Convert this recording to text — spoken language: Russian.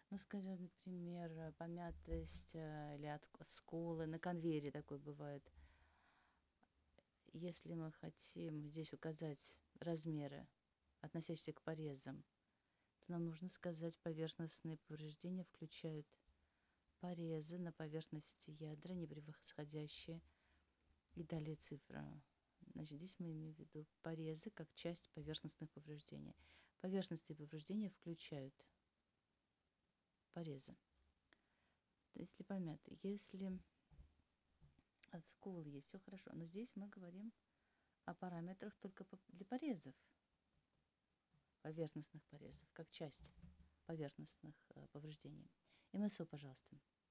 Ну, скажем, например, помятость или от сколы на конвейере такой бывает. Если мы хотим здесь указать размеры, относящиеся к порезам, то нам нужно сказать, поверхностные повреждения включают порезы на поверхности ядра, не превосходящие, и далее цифра. Значит, здесь мы имеем в виду порезы как часть поверхностных повреждений. Поверхностные повреждения включают порезы. Если помяты, если от скулы есть, все хорошо. Но здесь мы говорим о параметрах только для порезов, поверхностных порезов, как часть поверхностных повреждений. МСО, пожалуйста.